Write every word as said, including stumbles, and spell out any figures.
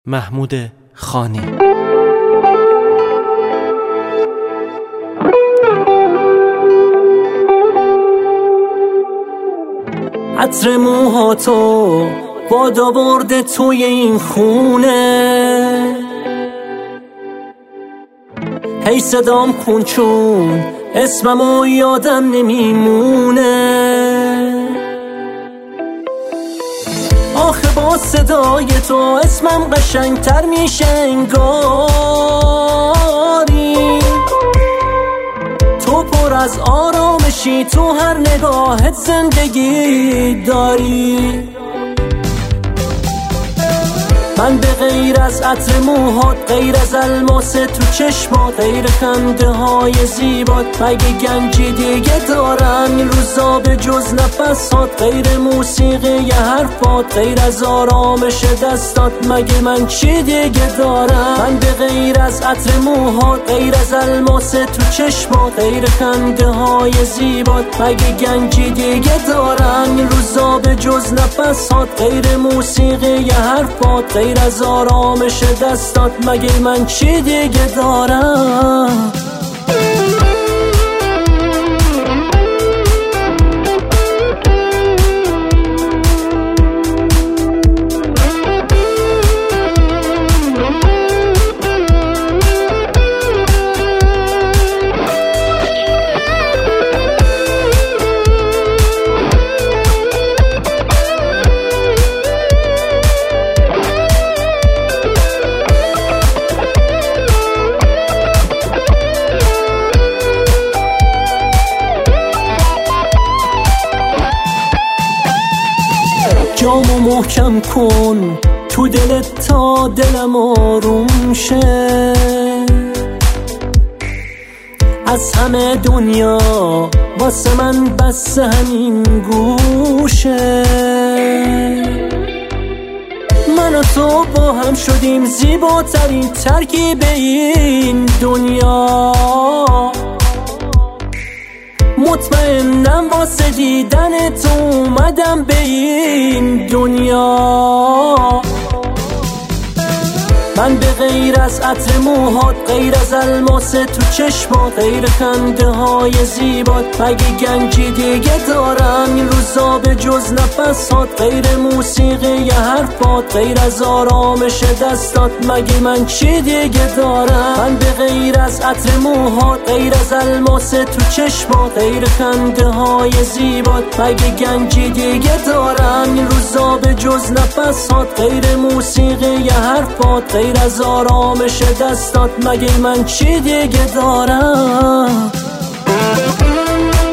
محمود خانی. عطر موهاتو باد آورده توی این خونه، هی صدام کن چون اسممو یادم نمیمونه. آخه با صدای تو اسمم قشنگتر میشه انگاری. تو پر از آرامشی، تو هر نگاهت زندگی داری. من به غیر از عطر موهات، غیر از الماس تو چشمات، غیر خنده های زیبات مگه گنجی دیگه دارم این روزا به جز نفسات؟ غیر موسیقی یه حرفات، غیر از آرامش دستات مگه من چی دیگه دارم؟ من به غیر از عطر موهات، غیر از الماس تو چشمات، غیر خنده های زیبات مگه گنجی دیگه دارم این روزا به جز نفسات؟ غیر موسیقی یه حرفات، غیر از آرامش دستات مگه من چی دیگه دارم؟ جامو محکم کن تو دلت تا دلم آروم شه. از همه دنیا واسه من بس همین گوشه. من و تو با هم شدیم زیباترین ترکیب این دنیا. مطمئنم واسه دیدن تو اومدم به این دنیا. من به غیر از عطر موهات، غیر از الماس تو چشمات، غیر خنده های زیبات مگه گنجی دیگه دارم این روزا به جز نفسات؟ غیر موسیقی یه حرفات، غیر از آرامش دستات مگه من چی دیگه دارم؟ من به غیر از عطر موهات، غیر از الماس تو چشمات، غیر خنده های زیبات مگه گنجی دیگه دارم این روزا به جز نفسات؟ غیر موسیقی یه حرفات، غیر از آرامش دستات مگه من چی دیگه دارم؟